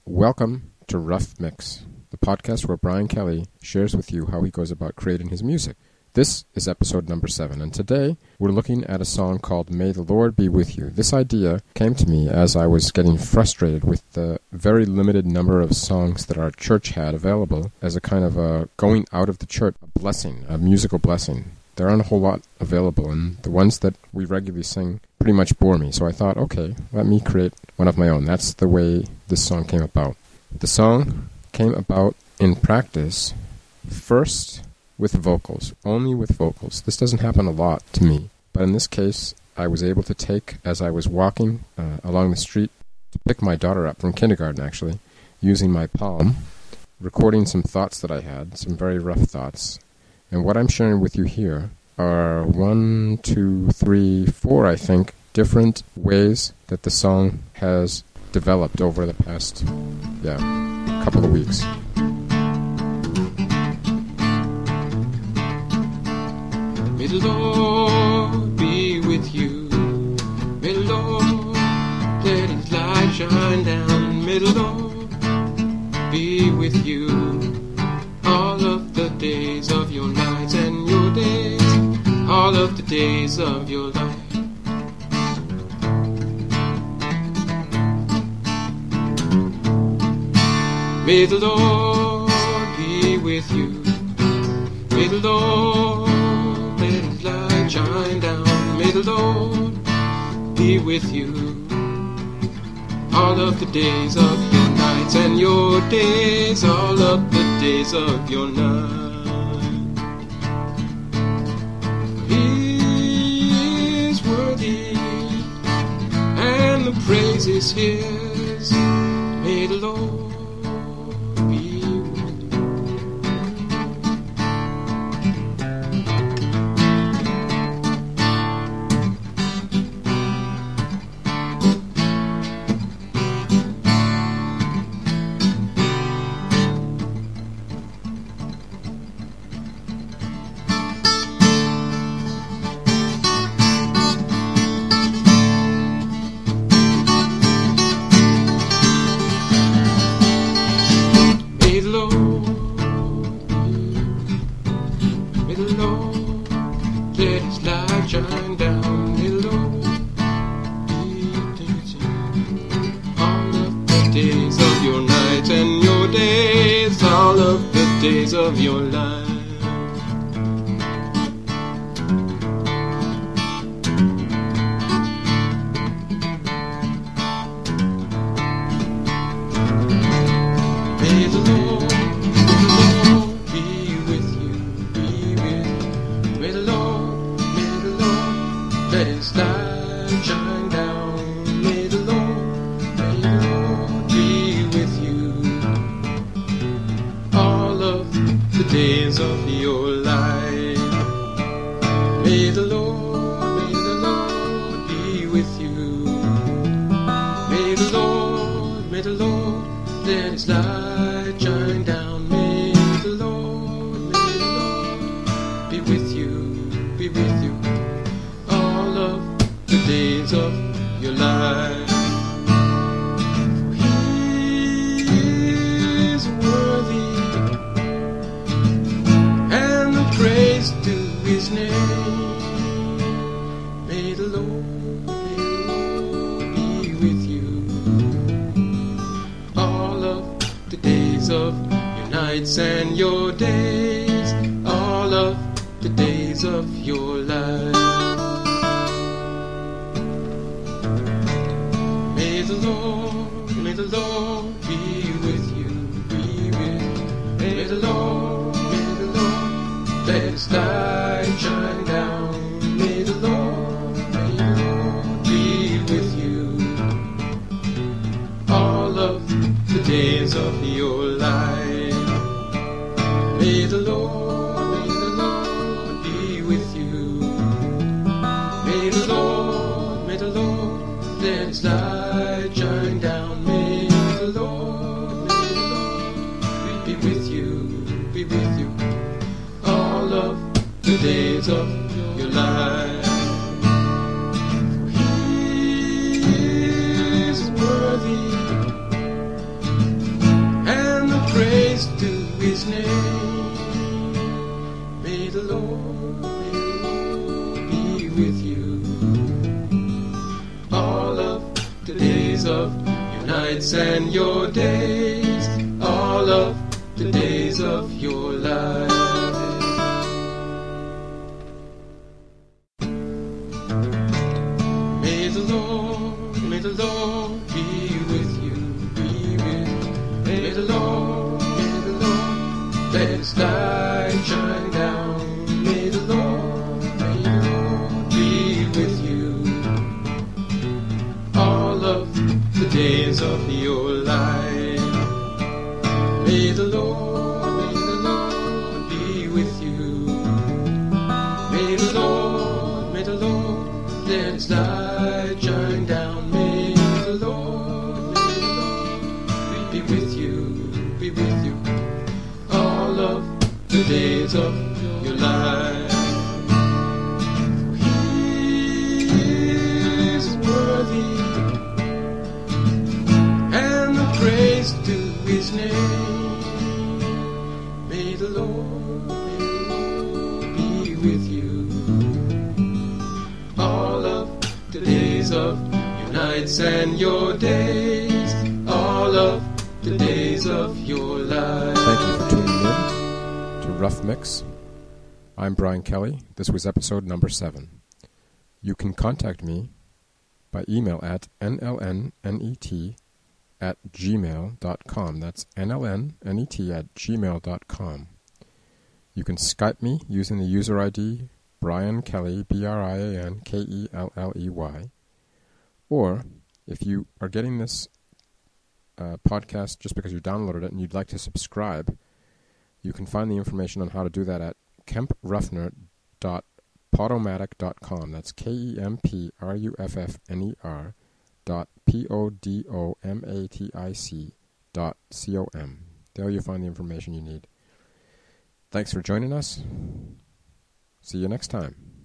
Welcome to Rough Mix, the podcast where Brian Kelly shares with you how he goes about creating his music. This is episode number 7, and today we're looking at a song called May the Lord Be With You. This idea came to me as I was getting frustrated with the very limited number of songs that our church had available as a kind of a going out of the church, a blessing, a musical blessing. There aren't a whole lot available, and the ones that we regularly sing pretty much bore me. So I thought, okay, let me create one of my own. That's the way this song came about. The song came about in practice first with vocals, only with vocals. This doesn't happen a lot to me, but in this case, I was able to take, as I was walking along the street, to pick my daughter up from kindergarten, actually, using my palm, recording some thoughts that I had, some very rough thoughts. And what I'm sharing with you here are 1, 2, 3, 4, I think, different ways that the song has developed over the past, couple of weeks. May the Lord be with you. May the Lord let His light shine down. May the Lord be with you all of the days of your nights and your days, all of the days of your life. May the Lord be with you. May the Lord let His light shine down. May the Lord be with you all of the days of your nights and your days, all of the days of your night. He is worthy, and the praise is His. May the Lord be with you. Days of your life. May the Lord be with you, be with you. May the Lord let His light shine down. May the Lord be with you the days of your life. May the Lord be with you. May the Lord let His light shine down. May the Lord be with you all of the days of your life. Praise to His name. May the Lord be with you all of the days of your nights and your days, all of the days of your life. May the Lord be with you, be with you. May the Lord let His light shine down. May the Lord be with you all of the days of your life. May the Lord be with you. May the Lord let His light shine down. May the Lord be with you all of the days of your life. He is worthy, praise to his name. May the Lord be with you all of the days of your nights and your days, all of the days of your life. May the Lord be with you, be with you. May the Lord, let his light shine down. May the Lord be with you all of the days of your life. May the Lord be with you. May the Lord, let his light shine down. May the Lord be with you, all of the days of your life. He is worthy, and the praise to his name. May the Lord be with you all of the days of your nights and your days, all of the days of your life. Thank you for tuning in to Rough Mix. I'm Brian Kelly. This was episode number 7. You can contact me by email at nlnnet@gmail.com. That's nlnnet@gmail.com. You can Skype me using the user ID Brian Kelly, BrianKelley. Or, if you are getting this podcast just because you downloaded it and you'd like to subscribe, you can find the information on how to do that at kemprufner.podomatic.com. That's KEMPRUFFNER.PODOMATIC.com. There you'll find the information you need. Thanks for joining us. See you next time.